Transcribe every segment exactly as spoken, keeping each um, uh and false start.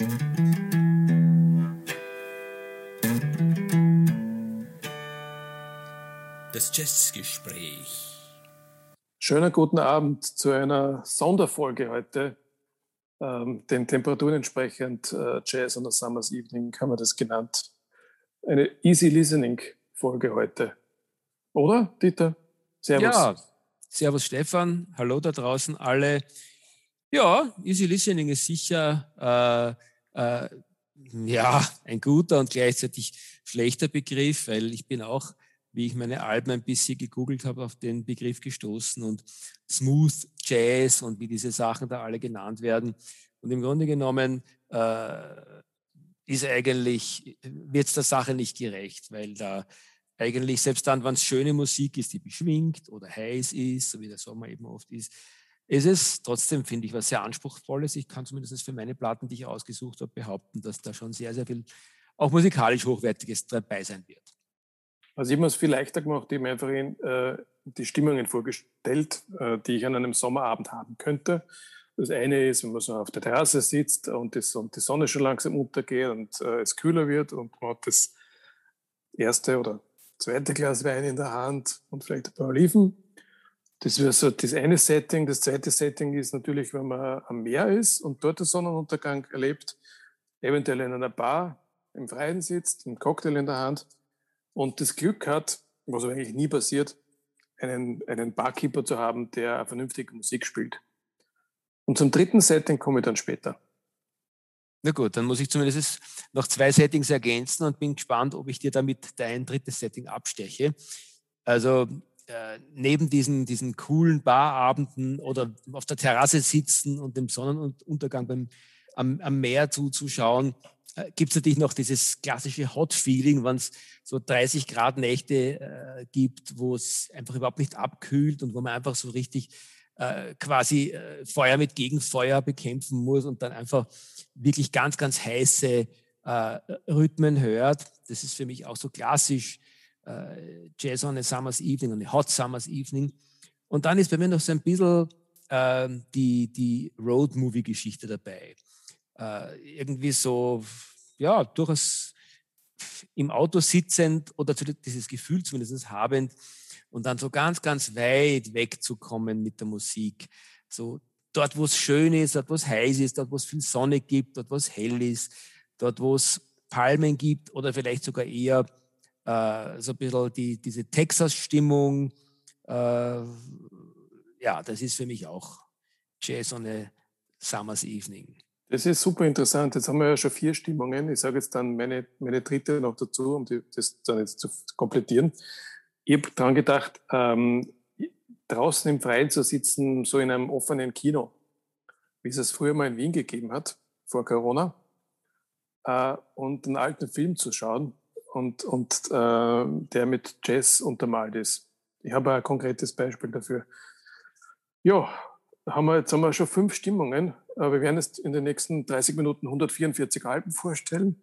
Das Jazzgespräch. Schönen guten Abend zu einer Sonderfolge heute. Ähm, den Temperaturen entsprechend äh, Jazz on a Summer's Evening haben wir das genannt. Eine Easy Listening Folge heute. Oder, Dieter? Servus. Ja, servus Stefan. Hallo da draußen alle. Ja, Easy Listening ist sicher äh, äh, ja, ein guter und gleichzeitig schlechter Begriff, weil ich bin auch, wie ich meine Alben ein bisschen gegoogelt habe, auf den Begriff gestoßen und Smooth Jazz und wie diese Sachen da alle genannt werden. Und im Grunde genommen äh, ist eigentlich, wird es der Sache nicht gerecht, weil da eigentlich, selbst dann, wenn es schöne Musik ist, die beschwingt oder heiß ist, so wie der Sommer eben oft ist, ist es trotzdem, finde ich, was sehr Anspruchsvolles. Ich kann zumindest für meine Platten, die ich ausgesucht habe, behaupten, dass da schon sehr, sehr viel auch musikalisch Hochwertiges dabei sein wird. Also ich habe mir es viel leichter gemacht, ich habe mir einfach in, äh, die Stimmungen vorgestellt, äh, die ich an einem Sommerabend haben könnte. Das eine ist, wenn man so auf der Terrasse sitzt und, das, und die Sonne schon langsam untergeht und äh, es kühler wird und man hat das erste oder zweite Glas Wein in der Hand und vielleicht ein paar Oliven. Das wäre so das eine Setting. Das zweite Setting ist natürlich, wenn man am Meer ist und dort den Sonnenuntergang erlebt, eventuell in einer Bar im Freien sitzt, einen Cocktail in der Hand und das Glück hat, was aber eigentlich nie passiert, einen, einen Barkeeper zu haben, der eine vernünftige Musik spielt. Und zum dritten Setting komme ich dann später. Na gut, dann muss ich zumindest noch zwei Settings ergänzen und bin gespannt, ob ich dir damit dein drittes Setting absteche. Also äh, neben diesen, diesen coolen Barabenden oder auf der Terrasse sitzen und dem Sonnenuntergang beim, am, am Meer zuzuschauen, äh, gibt es natürlich noch dieses klassische Hot-Feeling, wenn es so dreißig Grad Nächte äh, gibt, wo es einfach überhaupt nicht abkühlt und wo man einfach so richtig äh, quasi äh, Feuer mit Gegenfeuer bekämpfen muss und dann einfach wirklich ganz, ganz heiße äh, Rhythmen hört. Das ist für mich auch so klassisch äh, Jazz on a Summer's Evening, eine Hot Summer's Evening. Und dann ist bei mir noch so ein bisschen äh, die, die Road-Movie-Geschichte dabei. Äh, irgendwie so, ja, durchaus im Auto sitzend oder dieses Gefühl zumindest habend und dann so ganz, ganz weit wegzukommen mit der Musik. So dort, wo es schön ist, dort, wo es heiß ist, dort, wo es viel Sonne gibt, dort, wo es hell ist, dort, wo es Palmen gibt oder vielleicht sogar eher äh, so ein bisschen die, diese Texas-Stimmung. Äh, ja, das ist für mich auch Jazz on a Summer's Evening. Das ist super interessant. Jetzt haben wir ja schon vier Stimmungen. Ich sage jetzt dann meine, meine dritte noch dazu, um die, das dann jetzt zu komplettieren. Ich habe daran gedacht, ähm, draußen im Freien zu sitzen, so in einem offenen Kino, wie es es früher mal in Wien gegeben hat, vor Corona, äh, und einen alten Film zu schauen und, und äh, der mit Jazz untermalt ist. Ich habe ein konkretes Beispiel dafür. Ja, haben wir, jetzt haben wir schon fünf Stimmungen. Wir werden jetzt in den nächsten dreißig Minuten hundertvierundvierzig Alben vorstellen.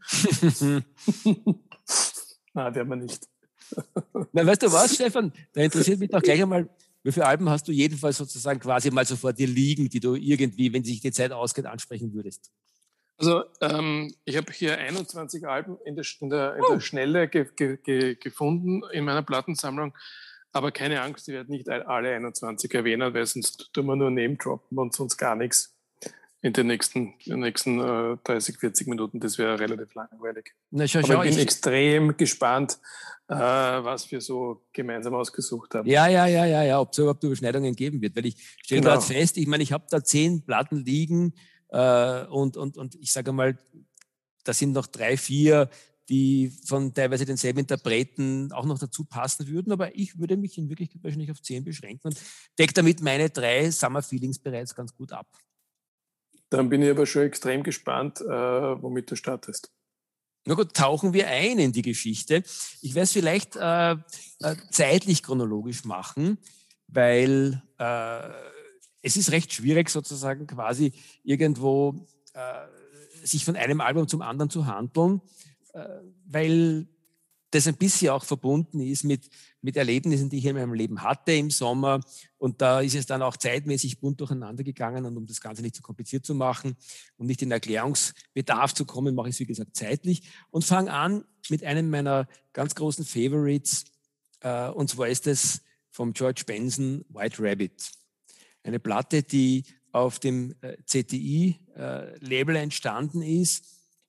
Nein, werden wir nicht. Na, weißt du was, Stefan? Da interessiert mich doch gleich einmal, wie viele Alben hast du jedenfalls sozusagen quasi mal so vor dir liegen, die du irgendwie, wenn sich die Zeit ausgeht, ansprechen würdest? Also ähm, ich habe hier einundzwanzig Alben in der, in der, in der oh. Schnelle ge, ge, ge, gefunden in meiner Plattensammlung. Aber keine Angst, ich werde nicht alle einundzwanzig erwähnen, weil sonst tun wir nur Name droppen und sonst gar nichts in den nächsten, in den nächsten äh, dreißig, vierzig Minuten. Das wäre relativ langweilig. Na, schau, schau, Aber ich bin ich extrem gespannt, äh, was wir so gemeinsam ausgesucht haben. Ja, ja, ja, ja, ja, ob es überhaupt Überschneidungen geben wird. Weil ich stelle genau. gerade fest, ich meine, ich habe da zehn Platten liegen äh, und, und, und ich sage mal, da sind noch drei, vier, die von teilweise denselben Interpreten auch noch dazu passen würden. Aber ich würde mich in Wirklichkeit wahrscheinlich auf zehn beschränken und decke damit meine drei Summer Feelings bereits ganz gut ab. Dann bin ich aber schon extrem gespannt, äh, womit du startest. Na gut, tauchen wir ein in die Geschichte. Ich werde es vielleicht äh, zeitlich chronologisch machen, weil äh, es ist recht schwierig sozusagen quasi irgendwo äh, sich von einem Album zum anderen zu handeln, äh, weil das ein bisschen auch verbunden ist mit, mit Erlebnissen, die ich in meinem Leben hatte im Sommer. Und da ist es dann auch zeitmäßig bunt durcheinander gegangen. Und um das Ganze nicht zu kompliziert zu machen und nicht in Erklärungsbedarf zu kommen, mache ich es, wie gesagt, zeitlich. Und fange an mit einem meiner ganz großen Favorites. Äh, und zwar ist es vom George Benson, White Rabbit. Eine Platte, die auf dem äh, C T I-Label äh, entstanden ist.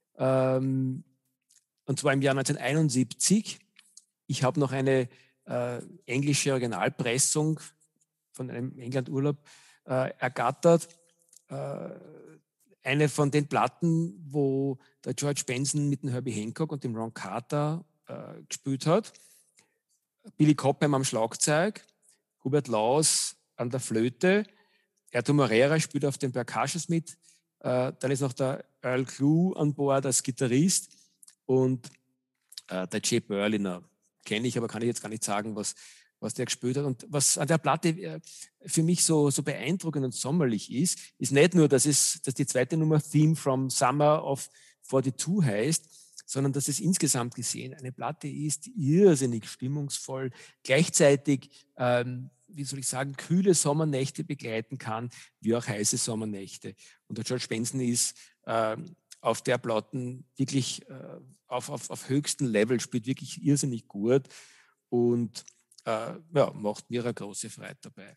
Ähm, Und zwar im Jahr neunzehnhunderteinundsiebzig. Ich habe noch eine äh, englische Originalpressung von einem England-Urlaub äh, ergattert. Äh, eine von den Platten, wo der George Benson mit dem Herbie Hancock und dem Ron Carter äh, gespielt hat. Billy Cobham am Schlagzeug, Hubert Laws an der Flöte, Erto Moreira spielt auf den Percussions mit. Äh, dann ist noch der Earl Klugh an Bord als Gitarrist. Und äh, der Jay Berliner kenne ich, aber kann ich jetzt gar nicht sagen, was, was der gespielt hat. Und was an der Platte äh, für mich so, so beeindruckend und sommerlich ist, ist nicht nur, dass, es, dass die zweite Nummer Theme from Summer of zweiundvierzig heißt, sondern dass es insgesamt gesehen eine Platte ist, die irrsinnig stimmungsvoll, gleichzeitig, ähm, wie soll ich sagen, kühle Sommernächte begleiten kann, wie auch heiße Sommernächte. Und der George Benson ist ähm, auf der Platten wirklich äh, auf, auf, auf höchstem Level, spielt wirklich irrsinnig gut und äh, ja, macht mir eine große Freude dabei.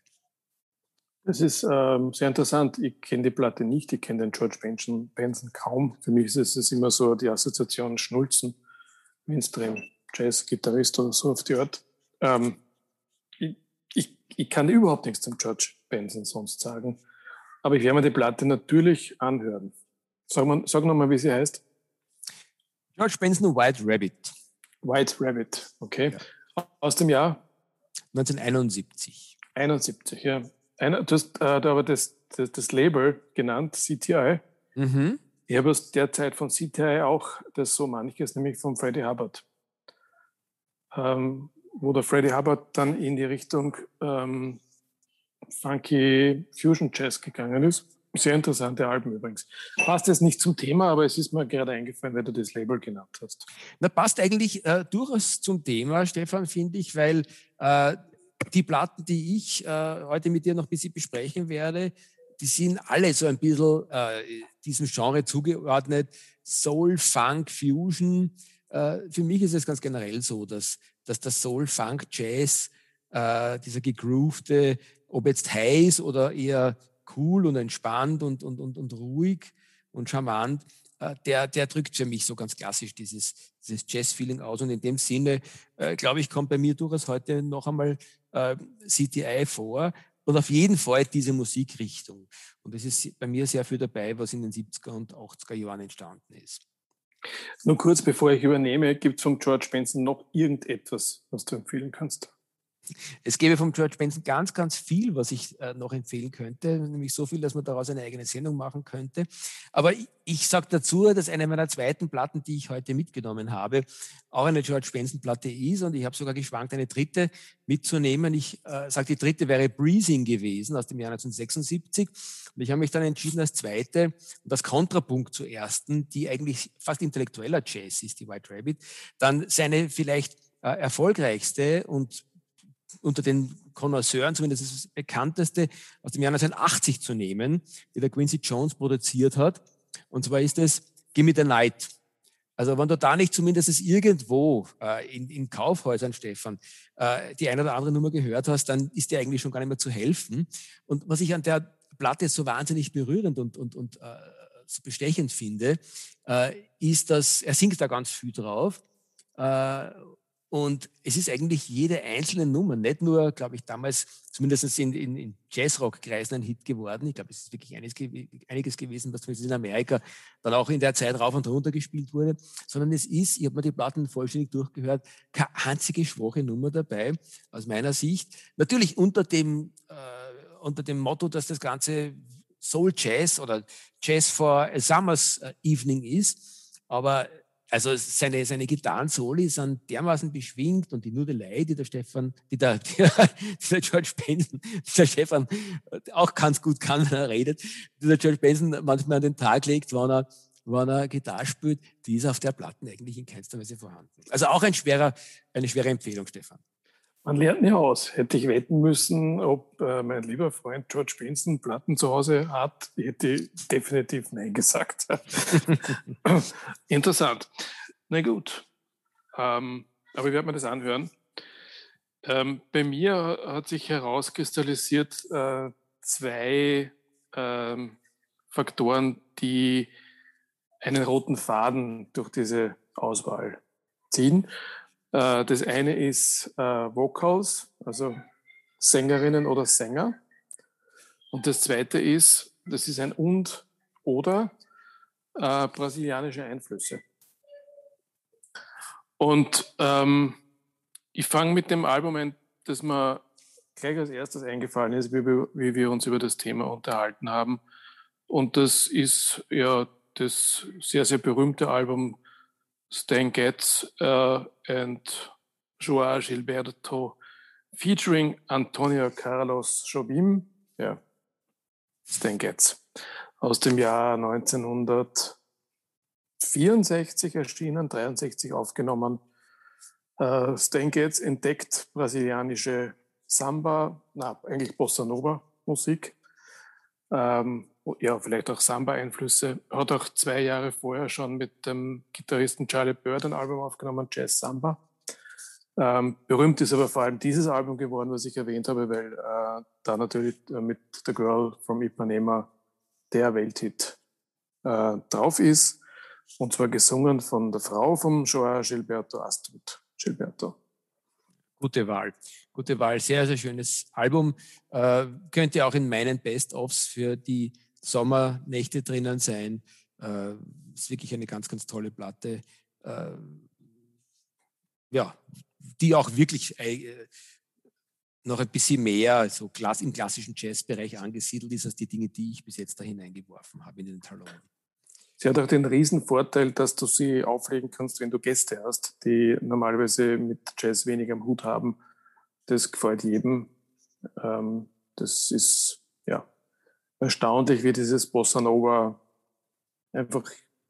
Das ist ähm, sehr interessant. Ich kenne die Platte nicht, ich kenne den George Benson, Benson kaum. Für mich ist es ist immer so die Assoziation Schnulzen, Mainstream, Jazz, Gitarrist oder so auf die Art. Ähm, ich, ich, ich kann überhaupt nichts zum George Benson sonst sagen, aber ich werde mir die Platte natürlich anhören. Sag, mal, sag nochmal, wie sie heißt. George Benson, White Rabbit. White Rabbit, okay. Ja. Aus dem Jahr? neunzehnhunderteinundsiebzig. einundsiebzig, ja. Ein, du hast äh, aber das, das, das Label genannt, C T I. Mhm. Ich habe aus der Zeit von C T I auch das so manches, nämlich von Freddie Hubbard. Ähm, wo der Freddie Hubbard dann in die Richtung ähm, Funky Fusion Jazz gegangen ist. Sehr interessante Alben übrigens. Passt jetzt nicht zum Thema, aber es ist mir gerade eingefallen, weil du das Label genannt hast. Na, passt eigentlich äh, durchaus zum Thema, Stefan, finde ich, weil äh, die Platten, die ich äh, heute mit dir noch ein bisschen besprechen werde, die sind alle so ein bisschen äh, diesem Genre zugeordnet. Soul, Funk, Fusion. Äh, für mich ist es ganz generell so, dass, dass das Soul, Funk, Jazz, äh, dieser gegroovte, ob jetzt heiß oder eher cool und entspannt und, und, und, und ruhig und charmant, äh, der, der drückt für mich so ganz klassisch dieses, dieses Jazz-Feeling aus. Und in dem Sinne, äh, glaube ich, kommt bei mir durchaus heute noch einmal äh, C T I vor und auf jeden Fall diese Musikrichtung. Und es ist bei mir sehr viel dabei, was in den siebziger und achtziger Jahren entstanden ist. Nur kurz, bevor ich übernehme, gibt es vom George Benson noch irgendetwas, was du empfehlen kannst? Es gäbe vom George Benson ganz, ganz viel, was ich äh, noch empfehlen könnte, nämlich so viel, dass man daraus eine eigene Sendung machen könnte. Aber ich, ich sage dazu, dass eine meiner zweiten Platten, die ich heute mitgenommen habe, auch eine George Benson-Platte ist und ich habe sogar geschwankt, eine dritte mitzunehmen. Ich äh, sage, die dritte wäre Breezing gewesen aus dem Jahr neunzehnhundertsechsundsiebzig und ich habe mich dann entschieden, als zweite und als Kontrapunkt zur ersten, die eigentlich fast intellektueller Jazz ist, die White Rabbit, dann seine vielleicht äh, erfolgreichste und unter den Connoisseuren zumindest das bekannteste aus dem Jahr neunzehnhundertachtzig zu nehmen, die der Quincy Jones produziert hat. Und zwar ist es Gimme the Night. Also wenn du da nicht zumindest irgendwo äh, in, in Kaufhäusern, Stefan, äh, die eine oder andere Nummer gehört hast, dann ist dir eigentlich schon gar nicht mehr zu helfen. Und was ich an der Platte so wahnsinnig berührend und, und, und äh, so bestechend finde, äh, ist, dass er singt da ganz viel drauf. Äh, Und es ist eigentlich jede einzelne Nummer, nicht nur, glaube ich, damals zumindest in, in, in Jazzrock-Kreisen ein Hit geworden. Ich glaube, es ist wirklich einiges, einiges gewesen, was zumindest in Amerika dann auch in der Zeit rauf und runter gespielt wurde, sondern es ist, ich habe mir die Platten vollständig durchgehört, keine einzige schwache Nummer dabei, aus meiner Sicht. Natürlich unter dem, äh, unter dem Motto, dass das Ganze Soul Jazz oder Jazz for a Summer's Evening ist, aber also seine, seine Gitarren-Soli sind dermaßen beschwingt und die Nudelei, die der Stefan, die der, die der George Benson, der Stefan auch ganz gut kann, wenn er redet, die der George Benson manchmal an den Tag legt, wenn er wenn er Gitarre spielt, die ist auf der Platte eigentlich in keinster Weise vorhanden. Also auch ein schwerer, eine schwere Empfehlung, Stefan. Man lernt nie aus. Hätte ich wetten müssen, ob äh, mein lieber Freund George Benson Platten zu Hause hat, hätte ich definitiv Nein gesagt. Interessant. Na gut. Ähm, aber ich werde mir das anhören. Ähm, bei mir hat sich herauskristallisiert äh, zwei ähm, Faktoren, die einen roten Faden durch diese Auswahl ziehen. Äh, das eine ist äh, Vocals, also Sängerinnen oder Sänger. Und das zweite ist, das ist ein und oder äh, brasilianische Einflüsse. Und ähm, ich fange mit dem Album ein, das mir gleich als erstes eingefallen ist, wie wir, wie wir uns über das Thema unterhalten haben. Und das ist ja das sehr, sehr berühmte Album Stan Getz uh, and João Gilberto featuring Antonio Carlos Jobim. Ja, Stan Getz. Aus dem Jahr neunzehnhundertvierundsechzig erschienen, dreiundsechzig aufgenommen. Uh, Stan Getz entdeckt brasilianische Samba, na, eigentlich Bossa Nova Musik. Ähm, ja, vielleicht auch Samba-Einflüsse. Hat auch zwei Jahre vorher schon mit dem Gitarristen Charlie Bird ein Album aufgenommen, Jazz Samba. Ähm, berühmt ist aber vor allem dieses Album geworden, was ich erwähnt habe, weil äh, da natürlich äh, mit The Girl from Ipanema der Welthit äh, drauf ist. Und zwar gesungen von der Frau von João Gilberto, Astrid Gilberto. Gute Wahl. Gute Wahl. Sehr, sehr schönes Album. Äh, könnte auch in meinen Best-ofs für die Sommernächte drinnen sein. Äh, ist wirklich eine ganz, ganz tolle Platte. Äh, ja, die auch wirklich äh, noch ein bisschen mehr so klass- im klassischen Jazzbereich angesiedelt ist, als die Dinge, die ich bis jetzt da hineingeworfen habe in den Talon. Sie hat auch den riesen Vorteil, dass du sie auflegen kannst, wenn du Gäste hast, die normalerweise mit Jazz wenig am Hut haben. Das gefällt jedem. Ähm, das ist ja erstaunlich, wie dieses Bossa Nova einfach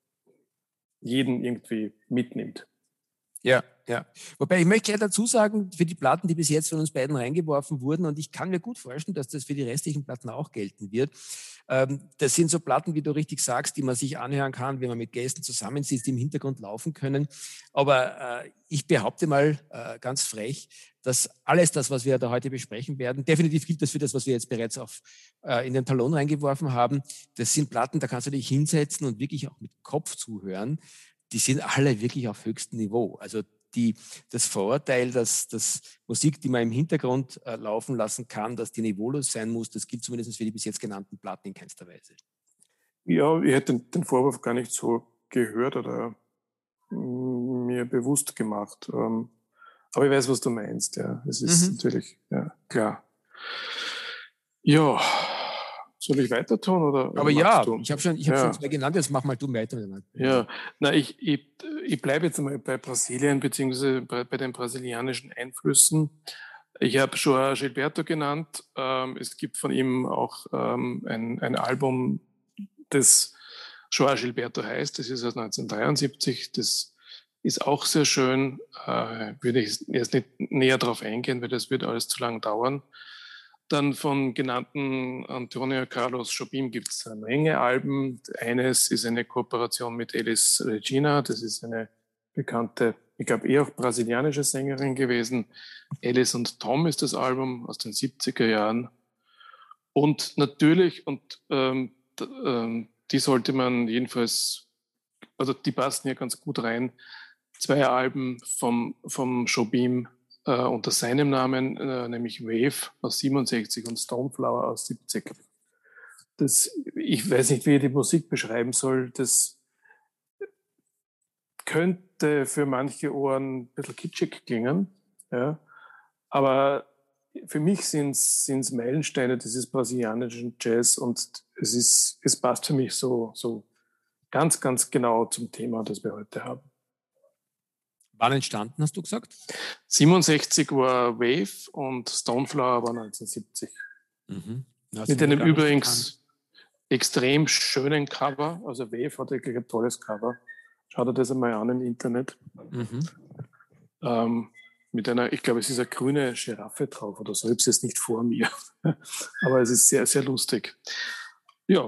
jeden irgendwie mitnimmt. Ja, ja. Wobei ich möchte gleich dazu sagen, für die Platten, die bis jetzt von uns beiden reingeworfen wurden, und ich kann mir gut vorstellen, dass das für die restlichen Platten auch gelten wird. Ähm, das sind so Platten, wie du richtig sagst, die man sich anhören kann, wenn man mit Gästen zusammensitzt, die im Hintergrund laufen können. Aber äh, ich behaupte mal äh, ganz frech, dass alles das, was wir da heute besprechen werden, definitiv gilt das für das, was wir jetzt bereits auf, äh, in den Talon reingeworfen haben. Das sind Platten, da kannst du dich hinsetzen und wirklich auch mit Kopf zuhören. Die sind alle wirklich auf höchstem Niveau. Also die, das Vorurteil, dass, dass Musik, die man im Hintergrund äh, laufen lassen kann, dass die niveaulos sein muss, das gilt zumindest für die bis jetzt genannten Platten in keinster Weise. Ja, ich hätte den, den Vorwurf gar nicht so gehört oder mm, mir bewusst gemacht. Ähm, aber ich weiß, was du meinst. Ja, es ist mhm. natürlich ja, klar. Ja. Soll ich weiter tun? Oder, oder Aber ja, du? ich habe schon, ich hab ja. schon zwei genannt, jetzt mach mal du weiter. Ja, na, ich, ich, ich bleibe jetzt mal bei Brasilien, beziehungsweise bei, bei den brasilianischen Einflüssen. Ich habe João Gilberto genannt. Ähm, es gibt von ihm auch ähm, ein, ein Album, das João Gilberto heißt. Das ist aus neunzehnhundertdreiundsiebzig. Das ist auch sehr schön. Äh, würde ich jetzt nicht näher darauf eingehen, weil das wird alles zu lang dauern. Dann von genannten Antonio Carlos Jobim gibt es eine Menge Alben. Eines ist eine Kooperation mit Elis Regina. Das ist eine bekannte, ich glaube, eher auch brasilianische Sängerin gewesen. Elis und Tom ist das Album aus den siebziger Jahren. Und natürlich, und ähm, ähm, die sollte man jedenfalls, also die passen hier ganz gut rein, zwei Alben vom, vom Jobim Uh, unter seinem Namen, uh, nämlich Wave aus siebenundsechzig und Stoneflower aus siebzig. Das, ich weiß nicht, wie ich die Musik beschreiben soll. Das könnte für manche Ohren ein bisschen kitschig klingen, ja. Aber für mich sind es Meilensteine dieses brasilianischen Jazz und es, ist, es passt für mich so, so ganz, ganz genau zum Thema, das wir heute haben. Wann entstanden, hast du gesagt? siebenundsechzig war Wave und Stoneflower war neunzehnhundertsiebzig. Mhm. Ja, mit einem übrigens, extrem schönen Cover. Also Wave hat wirklich ein tolles Cover. Schaut dir das einmal an im Internet. Mhm. Ähm, mit einer, ich glaube, es ist eine grüne Giraffe drauf oder so. Ich habe es jetzt nicht vor mir. Aber es ist sehr, sehr lustig. Ja,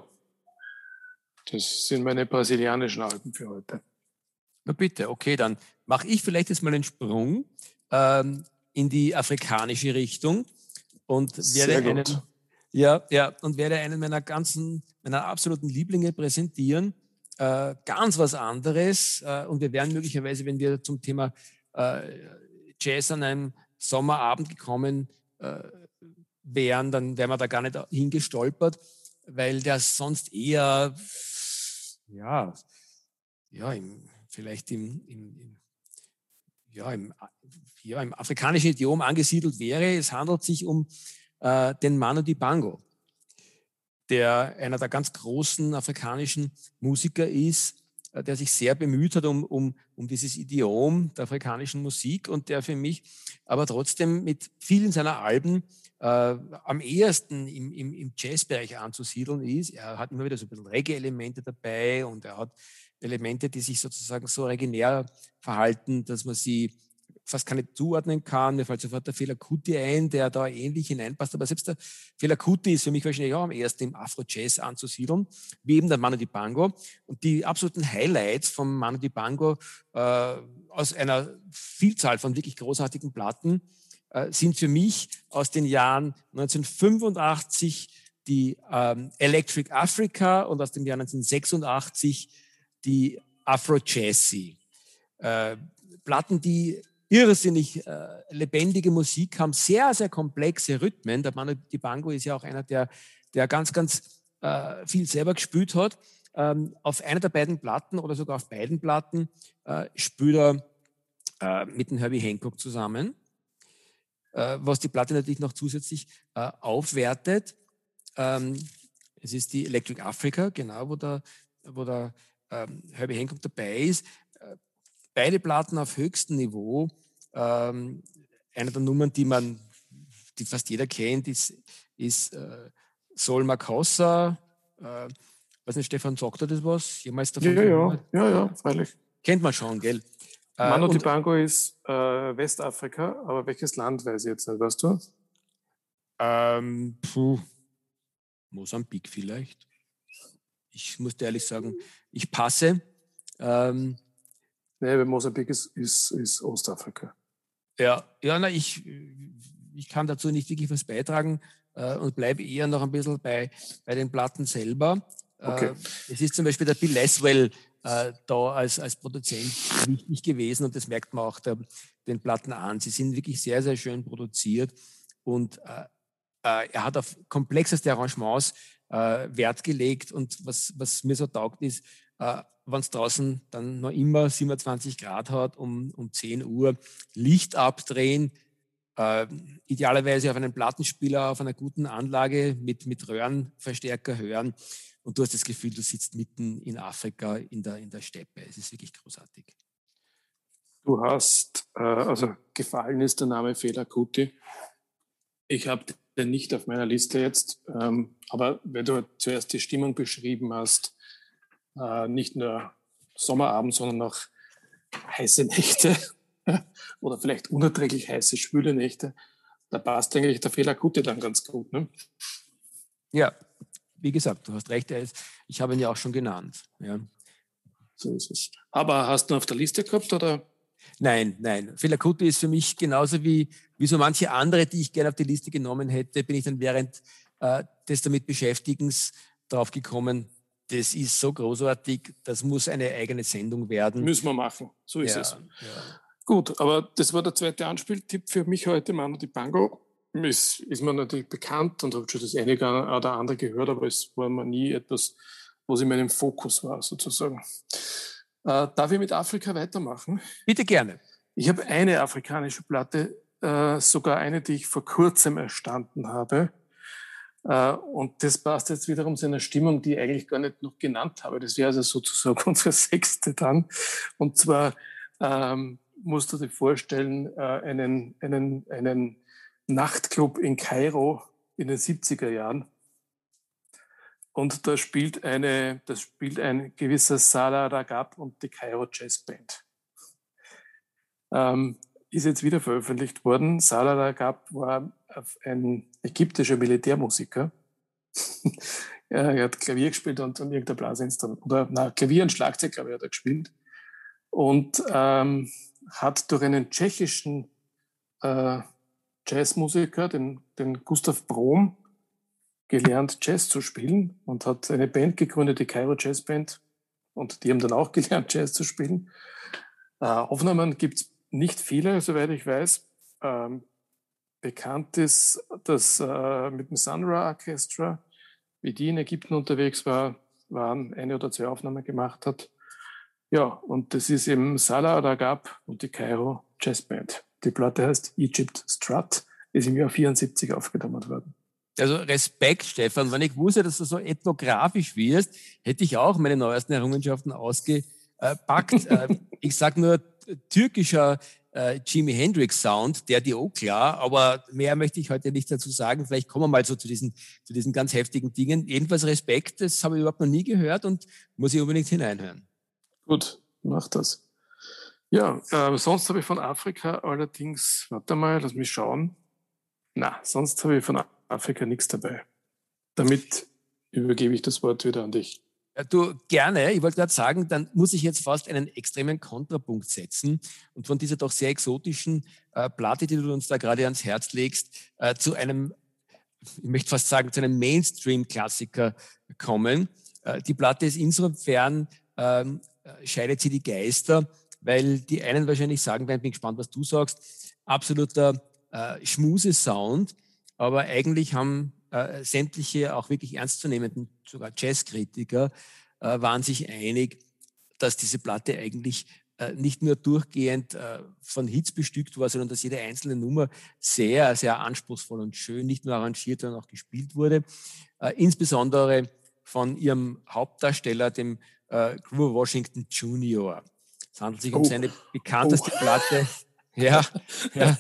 das sind meine brasilianischen Alben für heute. Na bitte, okay, dann mache ich vielleicht jetzt mal einen Sprung ähm, in die afrikanische Richtung und Sehr werde gut. einen, ja, ja, und werde einen meiner ganzen, meiner absoluten Lieblinge präsentieren. Äh, ganz was anderes. Äh, und wir werden möglicherweise, wenn wir zum Thema äh, Jazz an einem Sommerabend gekommen äh, wären, dann wären wir da gar nicht hingestolpert, weil der sonst eher, ja, ja, im, vielleicht im, im, im, ja, im, ja, im afrikanischen Idiom angesiedelt wäre. Es handelt sich um äh, den Manu Dibango, der einer der ganz großen afrikanischen Musiker ist, äh, der sich sehr bemüht hat um, um, um dieses Idiom der afrikanischen Musik und der für mich aber trotzdem mit vielen seiner Alben äh, am ehesten im, im, im Jazzbereich anzusiedeln ist. Er hat immer wieder so ein bisschen Reggae-Elemente dabei und er hat Elemente, die sich sozusagen so originär verhalten, dass man sie fast gar nicht zuordnen kann. Mir fällt sofort der Fela Kuti ein, der da ähnlich hineinpasst. Aber selbst der Fela Kuti ist für mich wahrscheinlich auch am ersten im Afro-Jazz anzusiedeln, wie eben der Manu Dibango. Und die absoluten Highlights vom Manu Dibango äh, aus einer Vielzahl von wirklich großartigen Platten äh, sind für mich aus den Jahren neunzehnhundertfünfundachtzig die ähm, Electric Africa und aus dem Jahr neunzehnhundertsechsundachtzig die Afro-Jazzy. Äh, Platten, die irrsinnig äh, lebendige Musik haben, sehr, sehr komplexe Rhythmen. Der Manu Dibango ist ja auch einer, der, der ganz, ganz äh, viel selber gespielt hat. Ähm, auf einer der beiden Platten oder sogar auf beiden Platten äh, spielt er äh, mit dem Herbie Hancock zusammen, äh, was die Platte natürlich noch zusätzlich äh, aufwertet. Ähm, es ist die Electric Africa, genau, wo der, wo der ähm, Herbie Hancock dabei ist. Äh, beide Platten auf höchstem Niveau. Ähm, eine der Nummern, die man, die fast jeder kennt, ist, ist äh, Sol Makossa. Äh, weiß nicht, Stefan, sagt er das was? Jemals davon Ja, ja, gehört? ja, ja, freilich. Kennt man schon, gell? Äh, Manu und Dibango ist äh, Westafrika, aber welches Land weiß ich jetzt nicht, weißt du? ähm, puh, Mosambik vielleicht. Ich muss dir ehrlich sagen, ich passe. Ähm, Nee, weil Mosambik ist, ist, ist Ostafrika. Ja, ja, na, ich, ich kann dazu nicht wirklich was beitragen äh, und bleibe eher noch ein bisschen bei, bei den Platten selber. Okay. Äh, es ist zum Beispiel der Bill Laswell äh, da als, als Produzent wichtig gewesen und das merkt man auch der, den Platten an. Sie sind wirklich sehr, sehr schön produziert und äh, äh, er hat auf komplexeste Arrangements äh, Wert gelegt und was, was mir so taugt ist, äh, wenn es draußen dann noch immer siebenundzwanzig Grad hat, um, um zehn Uhr Licht abdrehen, äh, idealerweise auf einem Plattenspieler, auf einer guten Anlage mit, mit Röhrenverstärker hören und du hast das Gefühl, du sitzt mitten in Afrika in der, in der Steppe. Es ist wirklich großartig. Du hast, äh, also gefallen ist der Name Fela Kuti. Ich habe den nicht auf meiner Liste jetzt, ähm, aber wenn du zuerst die Stimmung beschrieben hast, äh, nicht nur Sommerabend, sondern auch heiße Nächte oder vielleicht unerträglich heiße, schwüle Nächte, da passt eigentlich der Fela Kuti dann ganz gut. Ne? Ja, wie gesagt, du hast recht, er ist, ich habe ihn ja auch schon genannt. Ja. So ist es. Aber hast du ihn auf der Liste gehabt oder? Nein, nein. Fela Kuti ist für mich genauso wie, wie so manche andere, die ich gerne auf die Liste genommen hätte, bin ich dann während äh, des damit Beschäftigens drauf gekommen, das ist so großartig, das muss eine eigene Sendung werden. Müssen wir machen, so ist ja, es. Ja. Gut, aber das war der zweite Anspieltipp für mich heute, Manu Dibango. Ist, ist mir natürlich bekannt und habe schon das eine oder andere gehört, aber es war mir nie etwas, was in meinem Fokus war, sozusagen. Äh, darf ich mit Afrika weitermachen? Bitte gerne. Ich habe eine afrikanische Platte, äh, sogar eine, die ich vor kurzem erstanden habe. Äh, und das passt jetzt wiederum zu einer Stimmung, die ich eigentlich gar nicht noch genannt habe. Das wäre also sozusagen unsere sechste dann. Und zwar ähm, musst du dir vorstellen, äh, einen, einen, einen Nachtclub in Kairo in den siebziger Jahren. Und da spielt eine, das spielt ein gewisser Salah Ragab und die Kairo Jazz Band. Ähm, ist jetzt wieder veröffentlicht worden. Salah Ragab war ein ägyptischer Militärmusiker. Er hat Klavier gespielt und, und irgendein Blasinstrument. Oder na, Klavier und Schlagzeug, glaube ich, hat er gespielt. Und ähm, hat durch einen tschechischen äh, Jazzmusiker, den, den Gustav Brom, gelernt, Jazz zu spielen und hat eine Band gegründet, die Kairo Jazz Band. Und die haben dann auch gelernt, Jazz zu spielen. Äh, Aufnahmen gibt es nicht viele, soweit ich weiß. Ähm, bekannt ist, dass äh, mit dem Sunra Orchestra, wie die in Ägypten unterwegs war, waren eine oder zwei Aufnahmen gemacht hat. Ja, und das ist eben Salah Ragab und die Kairo Jazz Band. Die Platte heißt Egypt Strut, ist im Jahr vierundsiebzig aufgenommen worden. Also Respekt, Stefan. Wenn ich wusste, dass du so ethnografisch wirst, hätte ich auch meine neuesten Errungenschaften ausgepackt. Ich sage nur türkischer äh, Jimi Hendrix Sound, der dir auch klar, aber mehr möchte ich heute nicht dazu sagen. Vielleicht kommen wir mal so zu diesen, zu diesen ganz heftigen Dingen. Jedenfalls Respekt, das habe ich überhaupt noch nie gehört und muss ich unbedingt hineinhören. Gut, mach das. Ja, äh, sonst habe ich von Afrika allerdings, warte mal, lass mich schauen. Na, sonst habe ich von Afrika nichts dabei. Damit übergebe ich das Wort wieder an dich. Ja, du, gerne. Ich wollte gerade sagen, dann muss ich jetzt fast einen extremen Kontrapunkt setzen und von dieser doch sehr exotischen äh, Platte, die du uns da gerade ans Herz legst, äh, zu einem, ich möchte fast sagen, zu einem Mainstream-Klassiker kommen. Äh, die Platte ist insofern, ähm, scheidet sie die Geister, weil die einen wahrscheinlich sagen werden, bin gespannt, was du sagst, absoluter äh, Schmuse-Sound, aber eigentlich haben äh, sämtliche, auch wirklich ernstzunehmenden, sogar Jazzkritiker, äh, waren sich einig, dass diese Platte eigentlich äh, nicht nur durchgehend äh, von Hits bestückt war, sondern dass jede einzelne Nummer sehr, sehr anspruchsvoll und schön, nicht nur arrangiert, sondern auch gespielt wurde. Äh, insbesondere von ihrem Hauptdarsteller, dem äh, Grover Washington Junior Es handelt sich um Oh. seine bekannteste Oh. Platte, ja, ja,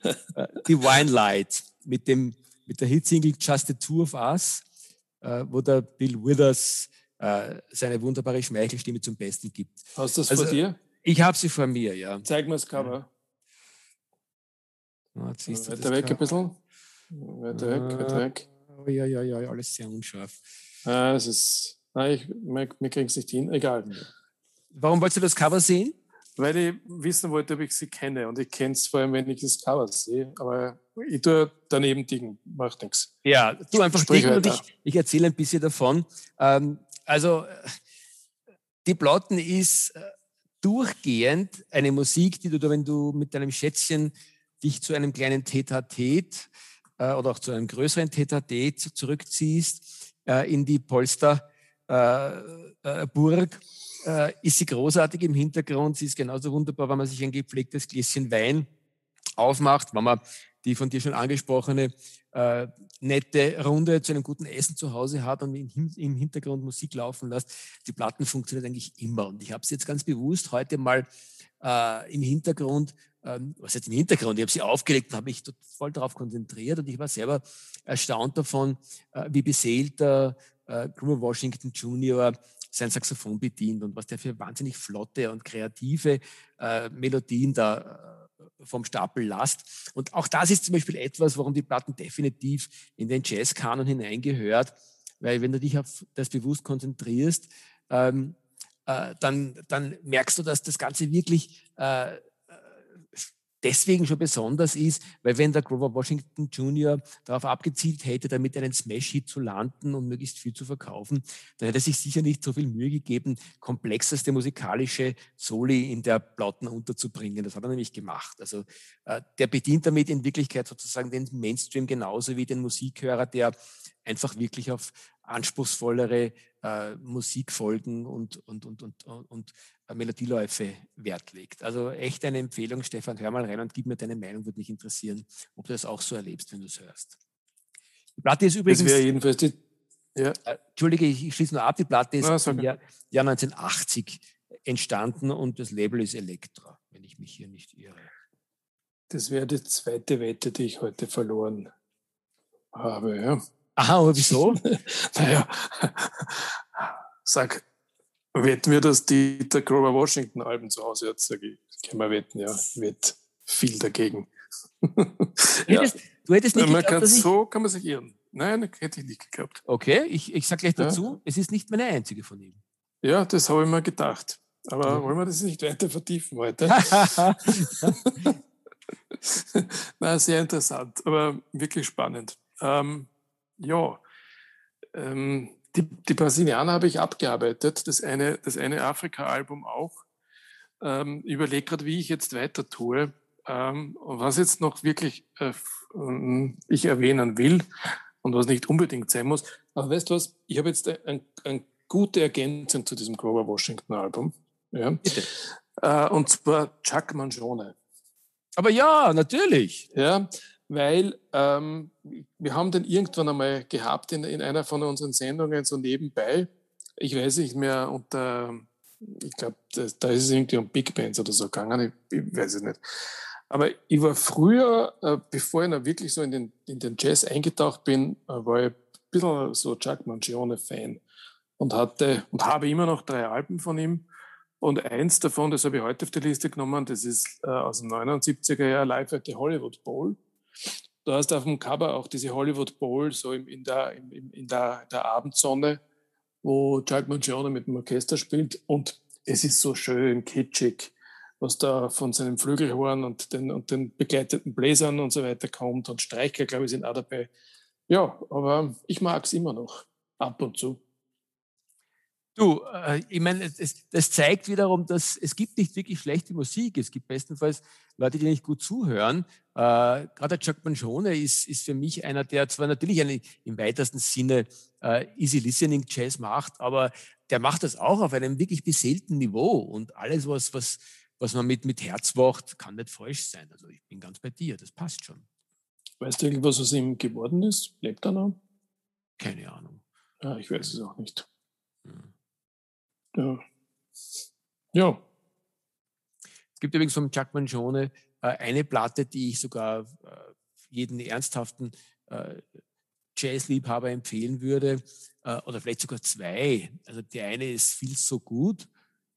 die Wine Light mit dem mit der Hitsingle Just the Two of Us, äh, wo der Bill Withers äh, seine wunderbare Schmeichelstimme zum Besten gibt. Hast du das also, vor dir? Ich habe sie vor mir, ja. Zeig mir das Cover. Ja, jetzt siehst du weiter das weg Cover. ein bisschen. Weiter weg, weiter weg. Oh, ja, ja, ja, alles sehr unscharf. Ah, es ist, nein, ich, wir, wir kriegen es nicht hin. Egal. Warum wolltest du das Cover sehen? Weil ich wissen wollte, ob ich sie kenne. Und ich kenne es vor allem, wenn ich das Cover sehe. Aber ich tue daneben liegen, macht nichts. Ja, du einfach liegen und ich, ich erzähle ein bisschen davon. Ähm, also, die Platten ist äh, durchgehend eine Musik, die du, wenn du mit deinem Schätzchen dich zu einem kleinen Tete-a-Tete äh, oder auch zu einem größeren Tete-a-Tete zurückziehst, äh, in die Polsterburg, äh, äh, ist sie großartig im Hintergrund. Sie ist genauso wunderbar, wenn man sich ein gepflegtes Gläschen Wein aufmacht, wenn man die von dir schon angesprochene äh, nette Runde zu einem guten Essen zu Hause hat und im, im Hintergrund Musik laufen lässt. Die Platten funktionieren eigentlich immer. Und ich habe es jetzt ganz bewusst heute mal äh, im Hintergrund, ähm, was jetzt im Hintergrund, ich habe sie aufgelegt und habe mich voll darauf konzentriert und ich war selber erstaunt davon, äh, wie beseelt der äh, Grover Washington Junior sein Saxophon bedient und was der für wahnsinnig flotte und kreative äh, Melodien da äh, vom Stapel lasst. Und auch das ist zum Beispiel etwas, warum die Platten definitiv in den Jazzkanon hineingehört, weil wenn du dich auf das bewusst konzentrierst, ähm, äh, dann, dann merkst du, dass das Ganze wirklich äh, deswegen schon besonders ist, weil wenn der Grover Washington Junior darauf abgezielt hätte, damit einen Smash-Hit zu landen und möglichst viel zu verkaufen, dann hätte er sich sicher nicht so viel Mühe gegeben, komplexeste musikalische Soli in der Platten unterzubringen. Das hat er nämlich gemacht. Also äh, der bedient damit in Wirklichkeit sozusagen den Mainstream genauso wie den Musikhörer, der einfach wirklich auf anspruchsvollere äh, Musikfolgen und, und, und, und, und, und Melodieläufe Wert legt. Also echt eine Empfehlung, Stefan, hör mal rein und gib mir deine Meinung, würde mich interessieren, ob du das auch so erlebst, wenn du es hörst. Die Platte ist übrigens... Das wäre jedenfalls die... Ja. Äh, Entschuldige, ich, ich schließe nur ab, die Platte ist Ah, im Jahr, Jahr neunzehnhundertachtzig entstanden und das Label ist Elektra, wenn ich mich hier nicht irre. Das wäre die zweite Wette, die ich heute verloren habe, ja. Aha, aber wieso? Naja, sag, wetten wir, dass die der Grover Washington Alben zu Hause hat? Sag ich, können wir wetten, ja. Ich wette viel dagegen. Ja. Hättest, du hättest nicht man geglaubt, kann, dass ich... So kann man sich irren. Nein, hätte ich nicht geglaubt. Okay, ich, ich sage gleich dazu, Ja. es ist nicht meine einzige von ihm. Ja, das habe ich mir gedacht. Aber Ja. wollen wir das nicht weiter vertiefen heute? Na, sehr interessant, aber wirklich spannend. Ähm, ja, ähm, die, die Brasilianer habe ich abgearbeitet, das eine, das eine Afrika-Album auch. Ähm, überlege gerade, wie ich jetzt weiter tue. Ähm, und was jetzt noch wirklich äh, ich erwähnen will und was nicht unbedingt sein muss. Aber weißt du was, ich habe jetzt eine ein gute Ergänzung zu diesem Grover Washington-Album. Ja? Bitte. Äh, und zwar Chuck Mangione. Aber ja, natürlich. Ja, weil ähm, wir haben den irgendwann einmal gehabt in, in einer von unseren Sendungen so nebenbei. Ich weiß nicht mehr, unter, ich glaube, da ist es irgendwie um Big Bands oder so gegangen, ich, ich weiß es nicht. Aber ich war früher, äh, bevor ich noch wirklich so in den, in den Jazz eingetaucht bin, äh, war ich ein bisschen so Chuck Mangione-Fan und hatte und habe immer noch drei Alben von ihm. Und eins davon, das habe ich heute auf die Liste genommen, das ist äh, aus dem neunundsiebziger Jahr Live at the Hollywood Bowl. Du hast auf dem Cover auch diese Hollywood Bowl so in, in, der, in, in der, der Abendsonne, wo Chuck Mangione mit dem Orchester spielt. Und es ist so schön kitschig, was da von seinem Flügelhorn und den, und den begleiteten Bläsern und so weiter kommt. Und Streicher, glaube ich, sind auch dabei. Ja, aber ich mag es immer noch, ab und zu. Du, äh, ich meine, es, das zeigt wiederum, dass es gibt nicht wirklich schlechte Musik. Es gibt bestenfalls Leute, die nicht gut zuhören. Äh, Gerade der Chuck Mangione ist, ist für mich einer, der zwar natürlich eine, im weitesten Sinne äh, Easy Listening Jazz macht, aber der macht das auch auf einem wirklich beseelten Niveau. Und alles, was, was, was man mit, mit Herz macht, kann nicht falsch sein. Also ich bin ganz bei dir, das passt schon. Weißt du irgendwas, was ihm geworden ist? Lebt er noch? Keine Ahnung. Ja, ich weiß es auch nicht. Hm. Ja. Ja. Es gibt übrigens von Chuck Mangione äh, eine Platte, die ich sogar äh, jeden ernsthaften äh, Jazzliebhaber empfehlen würde, äh, oder vielleicht sogar zwei. Also die eine ist Feels So Good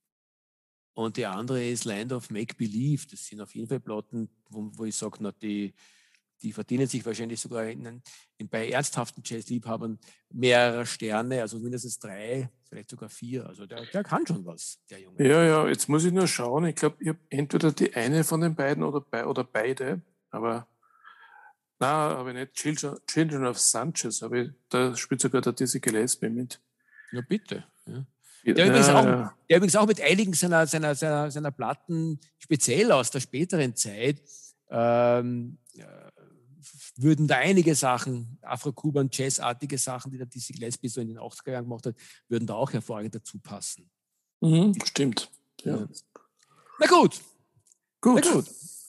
und die andere ist Land of Make Believe. Das sind auf jeden Fall Platten, wo, wo ich sage, na, die, die verdienen sich wahrscheinlich sogar in, in, bei ernsthaften Jazzliebhabern mehrerer Sterne, also mindestens drei, vielleicht sogar vier. Also der, der kann schon was, der Junge. Ja, ja, jetzt muss ich nur schauen. Ich glaube, ich habe entweder die eine von den beiden oder, be oder beide. Aber na, habe ich nicht. Children, Children of Sanchez, aber ich, da spielt sogar der Dizzy Gillespie mit. Ja, bitte. Ja. Ja, Der, übrigens ja, auch, ja. der übrigens auch mit einigen seiner, seiner, seiner, seiner Platten, speziell aus der späteren Zeit, ähm, äh, würden da einige Sachen, Afro-Kuban, Jazzartige Sachen, die der Dizzy Gillespie so in den achtziger Jahren gemacht hat, würden da auch hervorragend dazu passen. Mhm, stimmt. Ja. Ja. Na gut. Gut. Na gut.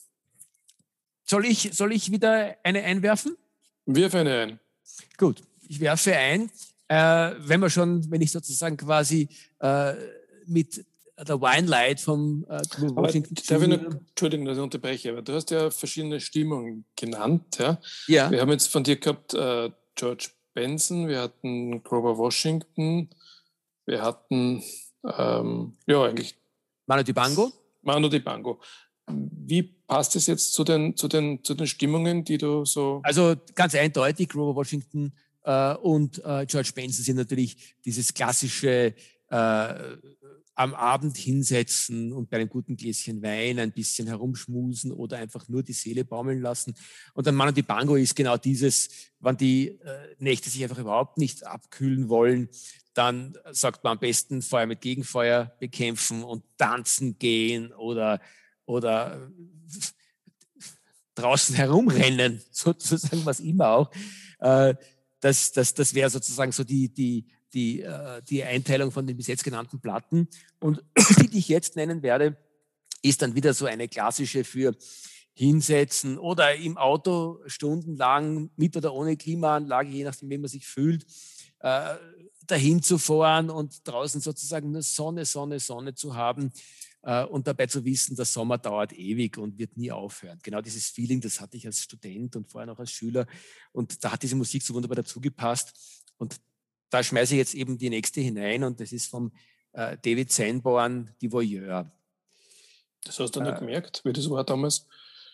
Soll ich, soll ich wieder eine einwerfen? Wirf eine ein. Gut, ich werfe ein. Äh, wenn wir schon, wenn ich sozusagen quasi äh, mit der Wine Light vom äh, Washington... Darf ich noch, Entschuldigung, dass ich unterbreche, aber du hast ja verschiedene Stimmungen genannt. Ja? Ja. Wir haben jetzt von dir gehabt äh, George Benson, wir hatten Grover Washington, wir hatten, ähm, ja, eigentlich... Manu Dibango. Manu Dibango. Wie passt es jetzt zu den, zu, den, zu den Stimmungen, die du so... Also ganz eindeutig, Grover Washington äh, und äh, George Benson sind natürlich dieses klassische äh, am Abend hinsetzen und bei einem guten Gläschen Wein ein bisschen herumschmusen oder einfach nur die Seele baumeln lassen. Und dann Manu Dibango ist genau dieses, wenn die äh, Nächte sich einfach überhaupt nicht abkühlen wollen, dann sagt man am besten Feuer mit Gegenfeuer bekämpfen und tanzen gehen oder oder draußen herumrennen, sozusagen, was immer auch. Das, das, das wäre sozusagen so die, die, die, die Einteilung von den bis jetzt genannten Platten. Und die, die ich jetzt nennen werde, ist dann wieder so eine klassische für hinsetzen oder im Auto stundenlang mit oder ohne Klimaanlage, je nachdem, wie man sich fühlt, äh, dahin zu fahren und draußen sozusagen nur Sonne, Sonne, Sonne zu haben äh, und dabei zu wissen, der Sommer dauert ewig und wird nie aufhören. Genau dieses Feeling, das hatte ich als Student und vorher noch als Schüler und da hat diese Musik so wunderbar dazu gepasst und da schmeiße ich jetzt eben die nächste hinein und das ist vom äh, David Sanborn, Die Voyeur. Das hast du äh, nicht gemerkt, wie das war damals?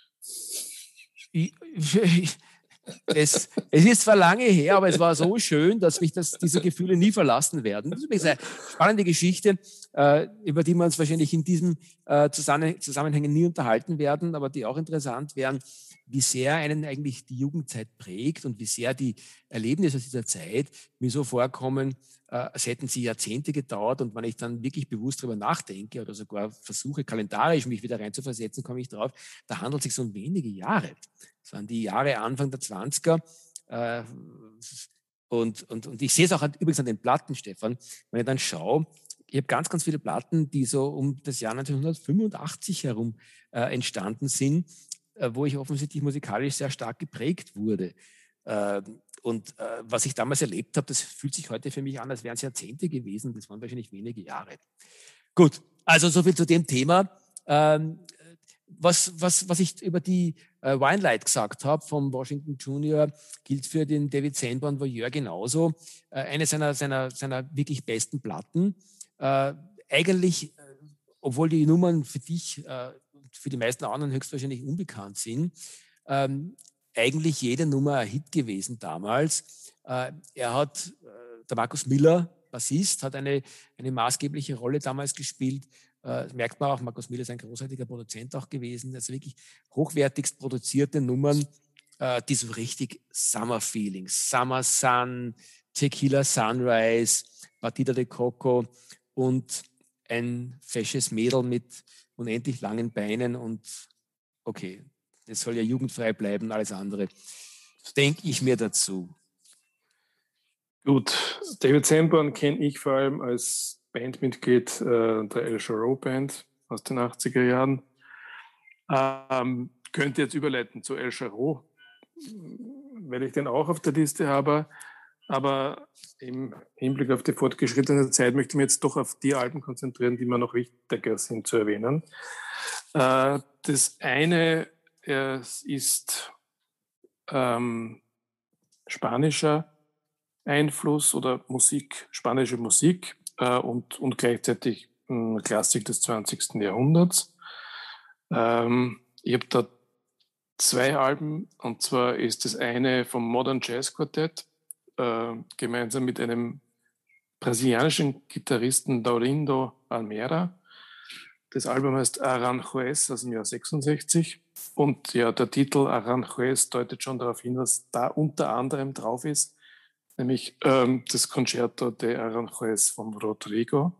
Ich, ich, Es, es ist zwar lange her, aber es war so schön, dass mich das, diese Gefühle nie verlassen werden. Das ist übrigens eine spannende Geschichte, äh, über die wir uns wahrscheinlich in diesem äh, Zusammen Zusammenhängen nie unterhalten werden, aber die auch interessant wären, wie sehr einen eigentlich die Jugendzeit prägt und wie sehr die Erlebnisse aus dieser Zeit mir so vorkommen, äh, als hätten sie Jahrzehnte gedauert. Und wenn ich dann wirklich bewusst darüber nachdenke oder sogar versuche, kalendarisch mich wieder reinzuversetzen, komme ich drauf, da handelt es sich so um wenige Jahre. Das waren die Jahre Anfang der zwanziger. Äh, und, und, und ich sehe es auch an, übrigens an den Platten, Stefan, wenn ich dann schaue, ich habe ganz, ganz viele Platten, die so um das Jahr neunzehnhundertfünfundachtzig herum äh, entstanden sind, äh, wo ich offensichtlich musikalisch sehr stark geprägt wurde. Äh, und äh, was ich damals erlebt habe, das fühlt sich heute für mich an, als wären es Jahrzehnte gewesen. Das waren wahrscheinlich wenige Jahre. Gut, also soviel zu dem Thema. Ähm, Was, was, was ich über die äh, Winelight gesagt habe vom Washington Junior, gilt für den David Sanborn Voyeur genauso. Äh, eine seiner, seiner, seiner wirklich besten Platten. Äh, eigentlich, äh, obwohl die Nummern für dich, äh, für die meisten anderen höchstwahrscheinlich unbekannt sind, ähm, eigentlich jede Nummer ein Hit gewesen damals. Äh, er hat, äh, der Markus Miller, Bassist, hat eine, eine maßgebliche Rolle damals gespielt. Das merkt man auch, Markus Miller ist ein großartiger Produzent auch gewesen. Also wirklich hochwertigst produzierte Nummern, äh, die so richtig Summer-Feeling, Summer Sun, Tequila Sunrise, Batida de Coco und ein fesches Mädel mit unendlich langen Beinen und okay, das soll ja jugendfrei bleiben, alles andere. Denke ich mir dazu. Gut, David Sanborn kenne ich vor allem als Bandmitglied äh, der El Jarreau Band aus den achtziger Jahren. Ähm, könnte jetzt überleiten zu El Jarreau, weil ich den auch auf der Liste habe. Aber im Hinblick auf die fortgeschrittene Zeit möchte ich mich jetzt doch auf die Alben konzentrieren, die mir noch wichtiger sind zu erwähnen. Äh, das eine äh, ist ähm, spanischer Einfluss oder Musik, spanische Musik äh, und, und gleichzeitig eine Klassik des zwanzigsten Jahrhunderts. Ähm, ich habe da zwei Alben, und zwar ist das eine vom Modern Jazz Quartett, äh, gemeinsam mit einem brasilianischen Gitarristen Laurindo Almeida. Das Album heißt Aranjuez aus dem Jahr sechsundsechzig. Und ja, der Titel Aranjuez deutet schon darauf hin, was da unter anderem drauf ist, nämlich ähm, das Concerto de Aranjuez von Rodrigo.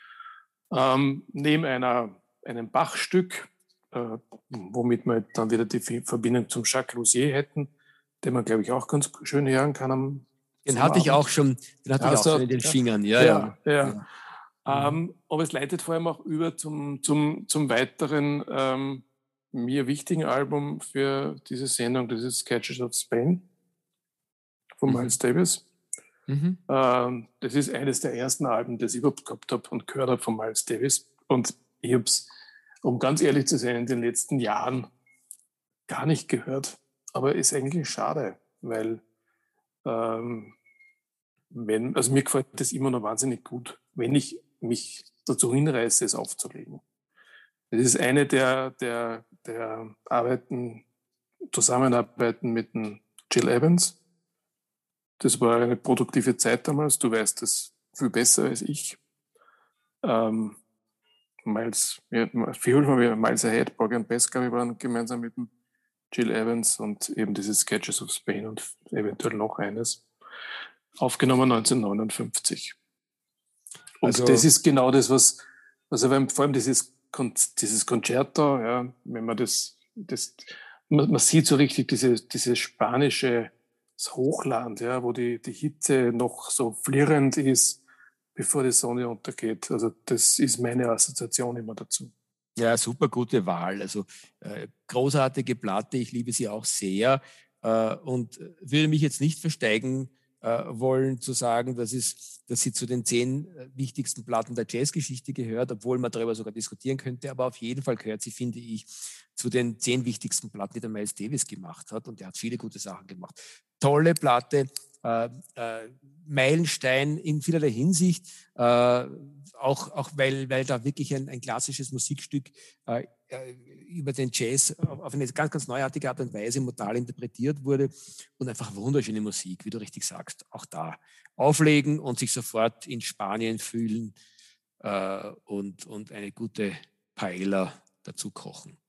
Ähm, neben einer, einem Bach-Stück, äh, womit wir dann wieder die Verbindung zum Jacques Rousier hätten, den man, glaube ich, auch ganz schön hören kann. Am den hatte ich auch schon, den hatte ich auch schon in den Fingern. Ja, ja. ja, ja. ja. Ähm, aber es leitet vor allem auch über zum, zum, zum weiteren ähm, mir wichtigen Album für diese Sendung, das ist Sketches of Spain von mhm. Miles Davis. Mhm. Ähm, das ist eines der ersten Alben, das ich überhaupt gehabt habe und gehört habe von Miles Davis. Und ich habe es, um ganz ehrlich zu sein, in den letzten Jahren gar nicht gehört. Aber ist eigentlich schade, weil ähm, wenn, also mir gefällt das immer noch wahnsinnig gut, wenn ich mich dazu hinreiße, es aufzulegen. Das ist eine der, der, der Arbeiten, Zusammenarbeiten mit dem Gil Evans. Das war eine produktive Zeit damals. Du weißt das viel besser als ich. Ähm, Miles, ja, viel von mir, Miles Ahead, Porgy and Bess, glaube ich, waren gemeinsam mit dem Gil Evans und eben diese Sketches of Spain und eventuell noch eines. Aufgenommen neunzehnhundertneunundfünfzig. Und also, das ist genau das, was, also vor allem dieses, dieses Concerto, ja, wenn man das, das man, man sieht so richtig diese, diese spanische das Hochland, ja, wo die, die Hitze noch so flirrend ist, bevor die Sonne untergeht. Also das ist meine Assoziation immer dazu. Ja, super gute Wahl. Also äh, großartige Platte, ich liebe sie auch sehr äh, und würde mich jetzt nicht versteigen, äh, äh, wollen, zu sagen, dass, es, dass sie zu den zehn wichtigsten Platten der Jazzgeschichte gehört, obwohl man darüber sogar diskutieren könnte. Aber auf jeden Fall gehört sie, finde ich, zu den zehn wichtigsten Platten, die der Miles Davis gemacht hat. Und der hat viele gute Sachen gemacht. Tolle Platte, äh, äh, Meilenstein in vielerlei Hinsicht, äh, auch, auch weil, weil da wirklich ein, ein klassisches Musikstück äh, über den Jazz auf eine ganz, ganz neuartige Art und Weise modal interpretiert wurde und einfach wunderschöne Musik, wie du richtig sagst, auch da auflegen und sich sofort in Spanien fühlen äh, und, und eine gute Paella dazu kochen.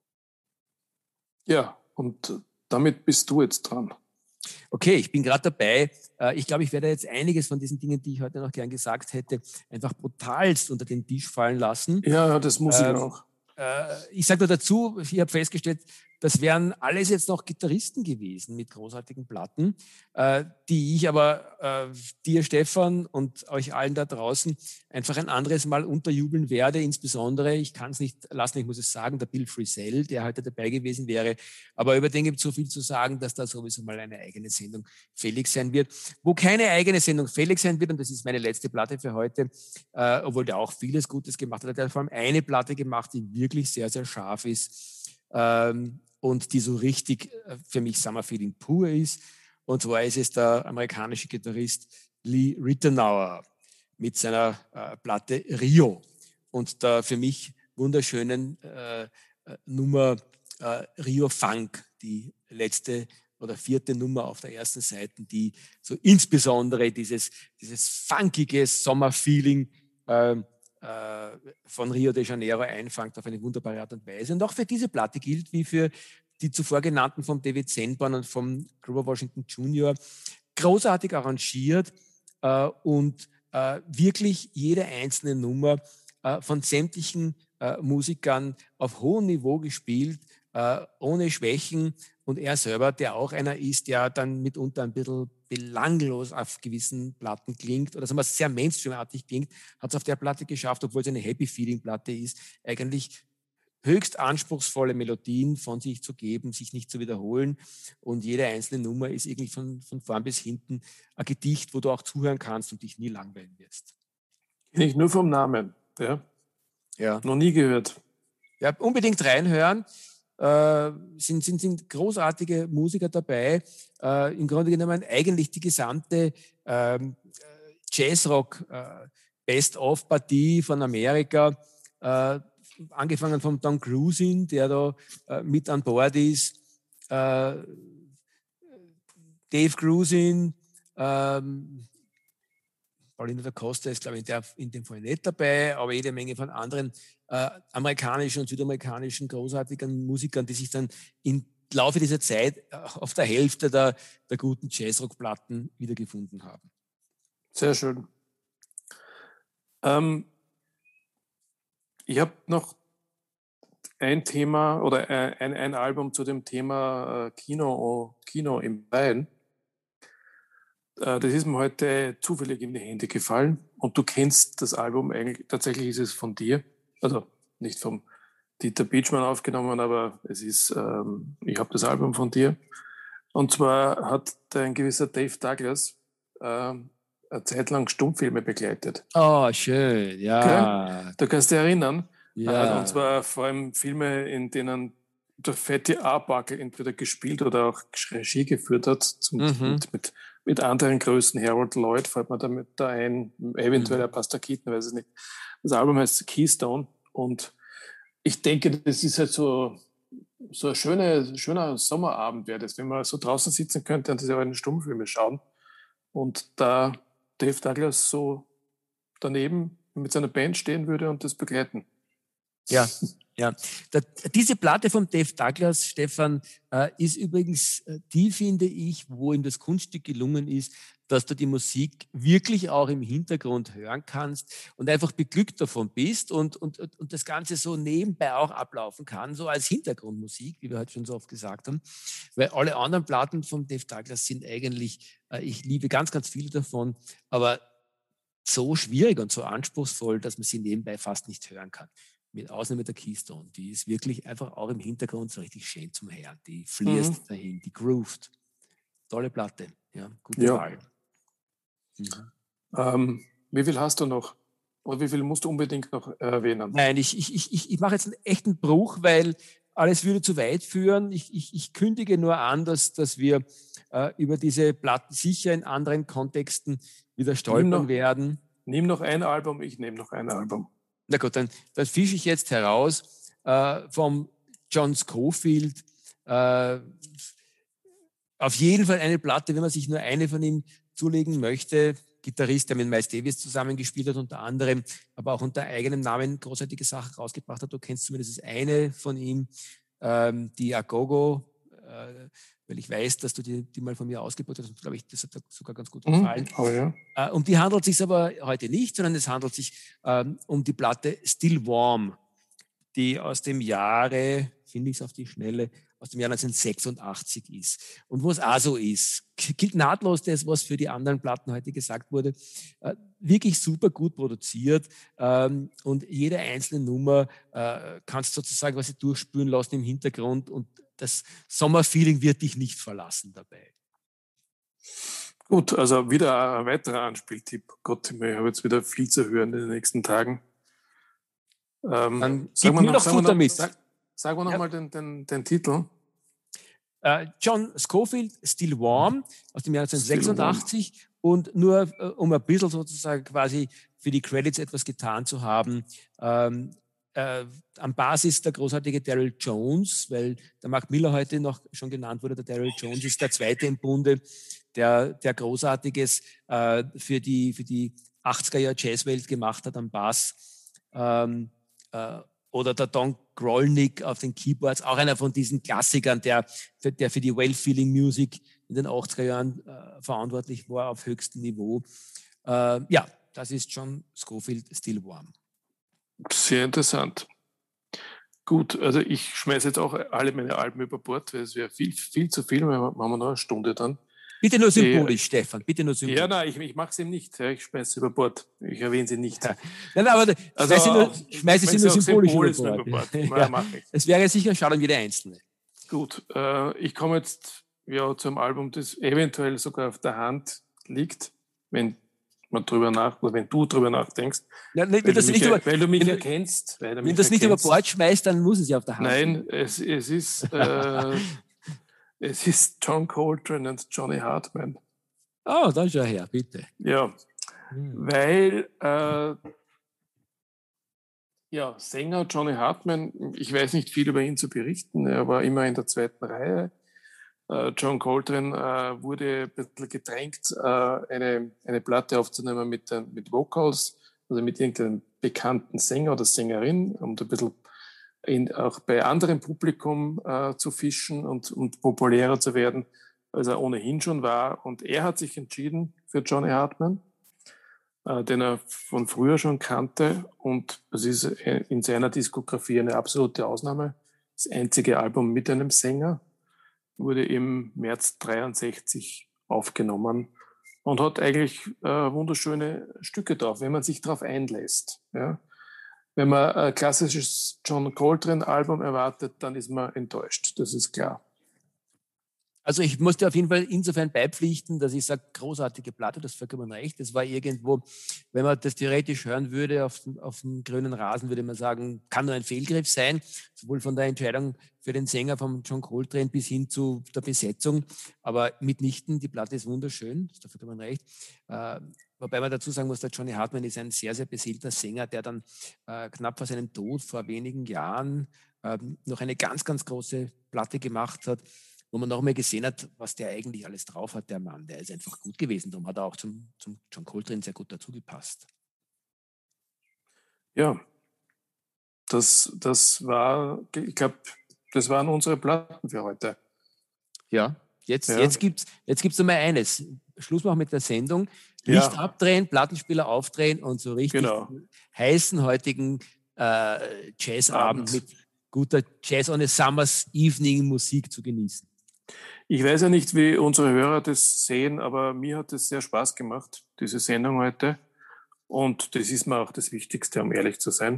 Ja, und damit bist du jetzt dran. Okay, ich bin gerade dabei. Ich glaube, ich werde jetzt einiges von diesen Dingen, die ich heute noch gern gesagt hätte, einfach brutalst unter den Tisch fallen lassen. Ja, das muss ähm, ich auch. Äh, ich sage nur dazu, ich habe festgestellt, das wären alles jetzt noch Gitarristen gewesen mit großartigen Platten, äh, die ich aber äh, dir, Stefan, und euch allen da draußen einfach ein anderes Mal unterjubeln werde. Insbesondere, ich kann es nicht lassen, ich muss es sagen, der Bill Frisell, der heute dabei gewesen wäre. Aber über den gibt es so viel zu sagen, dass da sowieso mal eine eigene Sendung fällig sein wird. Wo keine eigene Sendung fällig sein wird, und das ist meine letzte Platte für heute, äh, obwohl der auch vieles Gutes gemacht hat, der hat vor allem eine Platte gemacht, die wirklich sehr, sehr scharf ist. Ähm, und die so richtig für mich Summer Feeling pur ist. Und zwar ist es der amerikanische Gitarrist Lee Ritenour mit seiner äh, Platte Rio und der für mich wunderschönen äh, Nummer äh, Rio Funk, die letzte oder vierte Nummer auf der ersten Seite, die so insbesondere dieses, dieses funkige Sommerfeeling äh, von Rio de Janeiro einfängt auf eine wunderbare Art und Weise. Und auch für diese Platte gilt, wie für die zuvor genannten vom David Sanborn und vom Grover Washington Junior, großartig arrangiert äh, und äh, wirklich jede einzelne Nummer äh, von sämtlichen äh, Musikern auf hohem Niveau gespielt, äh, ohne Schwächen. Und er selber, der auch einer ist, der dann mitunter ein bisschen belanglos auf gewissen Platten klingt oder sagen wir, sehr mainstreamartig klingt, hat es auf der Platte geschafft, obwohl es eine Happy-Feeling-Platte ist, eigentlich höchst anspruchsvolle Melodien von sich zu geben, sich nicht zu wiederholen. Und jede einzelne Nummer ist irgendwie von, von vorn bis hinten ein Gedicht, wo du auch zuhören kannst und dich nie langweilen wirst. Nicht nur vom Namen, ja. Ja. Noch nie gehört. Ja, unbedingt reinhören. Äh, sind, sind, sind großartige Musiker dabei. Äh, Im Grunde genommen eigentlich die gesamte ähm, Jazzrock äh, Best-of-Partie von Amerika, äh, angefangen von Don Grusin, der da äh, mit an Bord ist, äh, Dave Grusin, ähm, Paulino da Costa ist, glaube ich, in, der, in dem Fall nicht dabei, aber jede Menge von anderen äh, amerikanischen und südamerikanischen großartigen Musikern, die sich dann im Laufe dieser Zeit auf der Hälfte der, der guten Jazzrock-Platten wiedergefunden haben. Sehr schön. Ähm, ich habe noch ein Thema oder ein, ein Album zu dem Thema Kino, Kino im Bein. Das ist mir heute zufällig in die Hände gefallen und du kennst das Album eigentlich, tatsächlich ist es von dir, also nicht vom Dieter Beachmann aufgenommen, aber es ist, ähm, ich habe das Album von dir. Und zwar hat ein gewisser Dave Douglas ähm, eine Zeit lang Stummfilme begleitet. Oh, schön, ja. Okay? Du kannst dich erinnern. Ja. Und zwar vor allem Filme, in denen der Fatty Arbuckle entweder gespielt oder auch Regie geführt hat, zum, mhm. mit, mit, mit anderen Größen. Harold Lloyd fällt mir damit da ein, eventuell mhm. Buster Keaton, weiß ich nicht. Das Album heißt Keystone und ich denke, das ist halt so, so ein schöner, schöner Sommerabend wäre das, wenn man so draußen sitzen könnte und diese alten Stummfilme schauen und da Dave Douglas so daneben mit seiner Band stehen würde und das begleiten. Ja, ja. Da, diese Platte von Dave Douglas, Stefan, äh, ist übrigens äh, die, finde ich, wo ihm das Kunststück gelungen ist, dass du die Musik wirklich auch im Hintergrund hören kannst und einfach beglückt davon bist und, und, und das Ganze so nebenbei auch ablaufen kann, so als Hintergrundmusik, wie wir heute schon so oft gesagt haben. Weil alle anderen Platten von Dave Douglas sind eigentlich, äh, ich liebe ganz, ganz viele davon, aber so schwierig und so anspruchsvoll, dass man sie nebenbei fast nicht hören kann. Mit Ausnahme der Keystone. Die ist wirklich einfach auch im Hintergrund so richtig schön zum Hören. Die fließt mhm. dahin, die groovt. Tolle Platte. Ja, gute ja. Wahl. Mhm. Ähm, wie viel hast du noch? Oder wie viel musst du unbedingt noch erwähnen? Nein, ich, ich, ich, ich mache jetzt einen echten Bruch, weil alles würde zu weit führen. Ich, ich, ich kündige nur an, dass, dass wir äh, über diese Platten sicher in anderen Kontexten wieder stolpern nimm noch, werden. Nimm noch ein Album, ich nehme noch ein Album. Na gut, dann, dann fische ich jetzt heraus äh, vom John Scofield. Äh, auf jeden Fall eine Platte, wenn man sich nur eine von ihm zulegen möchte. Gitarrist, der mit Miles Davis zusammengespielt hat, unter anderem, aber auch unter eigenem Namen großartige Sachen rausgebracht hat. Du kennst zumindest eine von ihm, ähm, die Agogo, äh, weil ich weiß, dass du die, die mal von mir ausgebaut hast. Und glaube ich, das hat dir sogar ganz gut gefallen. Mhm, oh ja. äh, um die handelt es sich aber heute nicht, sondern es handelt sich ähm, um die Platte Still Warm, die aus dem Jahre, finde ich es auf die Schnelle, aus dem Jahr neunzehnhundertsechsundachtzig ist. Und wo es auch so ist, gilt nahtlos das, was für die anderen Platten heute gesagt wurde, äh, wirklich super gut produziert ähm, und jede einzelne Nummer äh, kannst sozusagen was sie durchspülen lassen im Hintergrund und das Sommerfeeling wird dich nicht verlassen dabei. Gut, also wieder ein weiterer Anspieltipp. Gott, ich habe jetzt wieder viel zu hören in den nächsten Tagen. Ähm, Dann gib mir noch Futter mit. Sag, Sagen wir nochmal ja. den, den, den Titel. Uh, John Scofield, Still Warm, aus dem Jahr neunzehnhundertsechsundachtzig. Und nur, uh, um ein bisschen sozusagen quasi für die Credits etwas getan zu haben, ähm, äh, am Basis der großartige Daryl Jones, weil der Mark Miller heute noch schon genannt wurde, der Daryl Jones ist der zweite im Bunde, der, der Großartiges äh, für die, für die achtziger-Jahr-Jazzwelt gemacht hat am Bass. Ähm, äh, Oder der Don Grolnick auf den Keyboards, auch einer von diesen Klassikern, der für, der für die Well-Feeling Music in den achtziger Jahren äh, verantwortlich war auf höchstem Niveau. Äh, ja, das ist John Scofield, Still Warm. Sehr interessant. Gut, also ich schmeiße jetzt auch alle meine Alben über Bord, weil es wäre viel, viel zu viel, wir machen wir noch eine Stunde dann. Bitte nur symbolisch, äh, Stefan, bitte nur symbolisch. Ja, nein, ich, ich mache es ihm nicht, ich schmeiße sie über Bord, ich erwähne sie nicht. Ja. Nein, aber also schmeiße, nur, schmeiße sie nur symbolisch, symbolisch über Bord. Über Bord. Ja, ja. Es wäre sicher schade um jede Einzelne. Gut, äh, ich komme jetzt ja, zum Album, das eventuell sogar auf der Hand liegt, wenn man drüber nach, oder wenn du drüber nachdenkst, ja, ne, weil, du du mich, über, weil du mich wenn, erkennst. Weil du wenn mich du das nicht erkennst. über Bord schmeißt, dann muss es ja auf der Hand Nein, es, es ist... Äh, Es ist John Coltrane und Johnny Hartman. Oh, dann schau her, bitte. Ja, hm. weil äh, ja, Sänger Johnny Hartman, ich weiß nicht viel über ihn zu berichten, er war immer in der zweiten Reihe. Äh, John Coltrane äh, wurde ein bisschen gedrängt, äh, eine, eine Platte aufzunehmen mit, äh, mit Vocals, also mit irgendeinem bekannten Sänger oder Sängerin, um ein bisschen In, auch bei anderem Publikum äh, zu fischen und, und populärer zu werden, als er ohnehin schon war. Und er hat sich entschieden für Johnny Hartman, äh, den er von früher schon kannte. Und es ist in seiner Diskografie eine absolute Ausnahme. Das einzige Album mit einem Sänger wurde im März dreiundsechzig aufgenommen und hat eigentlich äh, wunderschöne Stücke drauf, wenn man sich darauf einlässt. Ja. Wenn man ein klassisches John Coltrane-Album erwartet, dann ist man enttäuscht, das ist klar. Also ich muss dir auf jeden Fall insofern beipflichten, dass ich sage, großartige Platte, das vollkommen recht. Das war irgendwo, wenn man das theoretisch hören würde auf, auf dem grünen Rasen, würde man sagen, kann nur ein Fehlgriff sein, sowohl von der Entscheidung für den Sänger von John Coltrane bis hin zu der Besetzung. Aber mitnichten, die Platte ist wunderschön, das ist vollkommen recht. Äh, Wobei man dazu sagen muss, der Johnny Hartman ist ein sehr, sehr beseelter Sänger, der dann äh, knapp vor seinem Tod vor wenigen Jahren äh, noch eine ganz, ganz große Platte gemacht hat, wo man noch mal gesehen hat, was der eigentlich alles drauf hat, der Mann. Der ist einfach gut gewesen. Darum hat er auch zum, zum John Coltrane sehr gut dazu gepasst. Ja, das, das war, ich glaube, das waren unsere Platten für heute. Ja, jetzt, ja. jetzt gibt es jetzt gibt's noch mal eines. Schluss machen mit der Sendung. Licht ja. abdrehen, Plattenspieler aufdrehen und so richtig genau. heißen heutigen äh, Jazzabend mit guter Jazz on a Summer's Evening Musik zu genießen. Ich weiß ja nicht, wie unsere Hörer das sehen, aber mir hat es sehr Spaß gemacht, diese Sendung heute. Und das ist mir auch das Wichtigste, um ehrlich zu sein.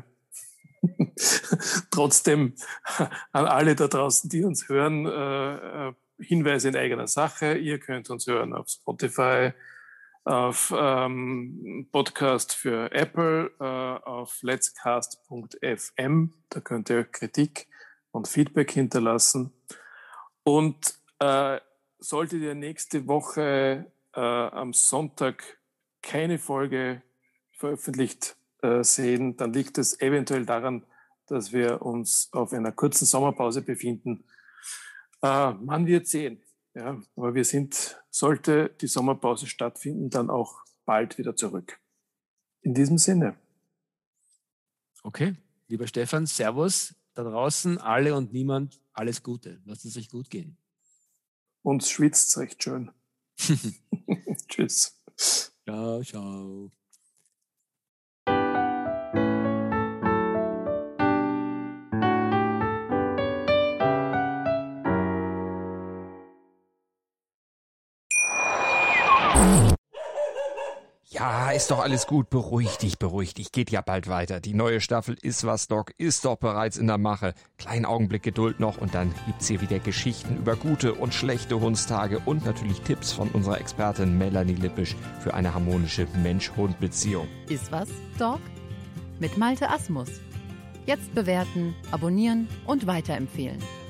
Trotzdem an alle da draußen, die uns hören, äh, Hinweise in eigener Sache. Ihr könnt uns hören auf Spotify, auf ähm, Podcast für Apple, äh, auf letscast punkt f m. Da könnt ihr Kritik und Feedback hinterlassen. Und äh, solltet ihr nächste Woche äh, am Sonntag keine Folge veröffentlicht äh, sehen, dann liegt es eventuell daran, dass wir uns auf einer kurzen Sommerpause befinden. Äh, man wird sehen. Ja, aber wir sind, sollte die Sommerpause stattfinden, dann auch bald wieder zurück. In diesem Sinne. Okay, lieber Stefan, Servus da draußen, alle und niemand, alles Gute. Lasst es euch gut gehen. Uns schwitzt recht schön. Tschüss. Ciao, ciao. Ja, ist doch alles gut. Beruhig dich, beruhig dich. Geht ja bald weiter. Die neue Staffel Ist was, Doc ist doch bereits in der Mache. Kleinen Augenblick Geduld noch und dann gibt's hier wieder Geschichten über gute und schlechte Hundstage und natürlich Tipps von unserer Expertin Melanie Lippisch für eine harmonische Mensch-Hund-Beziehung. Ist was, Doc? Mit Malte Asmus. Jetzt bewerten, abonnieren und weiterempfehlen.